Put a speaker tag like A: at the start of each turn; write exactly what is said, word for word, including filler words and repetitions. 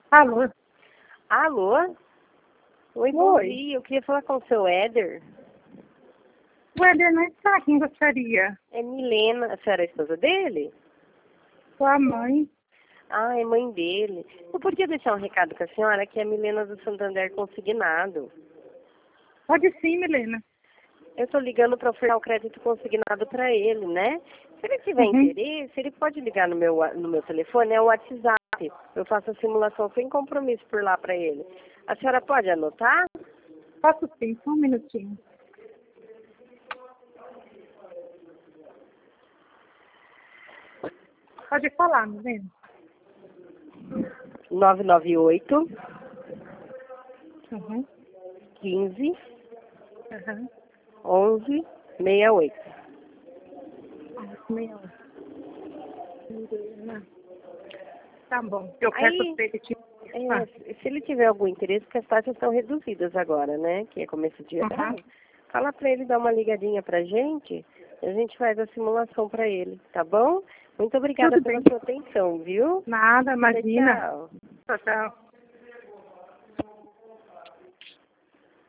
A: Alô?
B: Alô? Oi, bom
A: Oi.
B: dia. Eu queria falar com o seu Éder.
A: O Éder não está, quem gostaria?
B: É Milena. A senhora é a esposa dele?
A: Sua mãe?
B: Ah, é mãe dele. Eu podia deixar um recado com a senhora, que é a Milena do Santander Consignado.
A: Pode sim, Milena.
B: Eu estou ligando para ofertar o crédito consignado para ele, né? Se ele tiver
A: Uhum.
B: interesse, ele pode ligar no meu, wa- no meu telefone, é o WhatsApp. Eu faço a simulação sem compromisso por lá para ele. A senhora pode anotar?
A: Posso sim, só um minutinho. Pode falar, Milena.
B: nove nove oito,
A: Uhum.
B: quinze,
A: Uhum.
B: onze, sessenta e oito.
A: Ah, meu. Milena. Tá bom. Eu
B: Aí,
A: peço para ele te...
B: é, se ele tiver algum interesse, porque as taxas estão reduzidas agora, né? Que é começo de ano.
A: Uhum.
B: Fala para ele dar uma ligadinha pra gente e a gente faz a simulação para ele, tá bom? Muito obrigada
A: Tudo
B: pela
A: bem.
B: sua atenção, viu?
A: Nada, imagina.
B: Tchau.
A: Tchau, tchau.